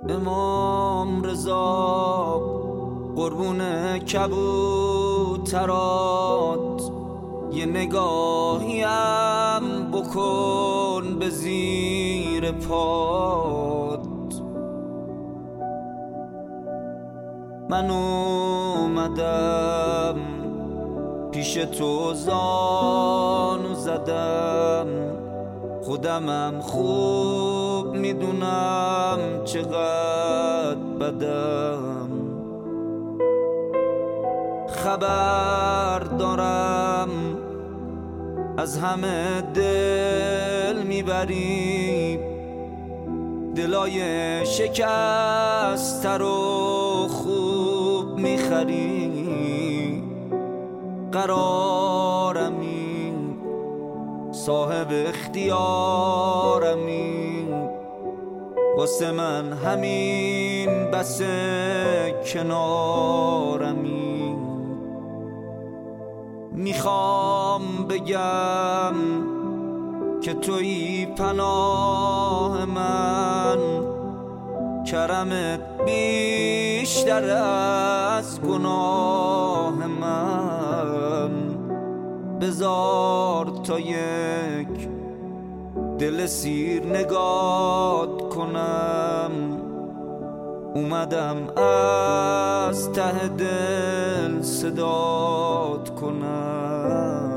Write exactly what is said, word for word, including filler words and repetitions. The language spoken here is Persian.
امام رضا قربون کبوترات، یه نگاهیم بکن به زیر پات. من اومدم پیش تو زانو زدم، خودمم خوب میدونم چقدر بدم. خبر دارم از همه دل میبری، دلای شکسته رو خوب میخری. قرارمی صاحب اختیارمی، واسه من همین بسه کنارمی. میخوام بگم که تویی پناه من، کرمت بیشتر از گناه من. بذار تا یک دل سیر نگات کنم، اومدم از ته دل صدات کنم.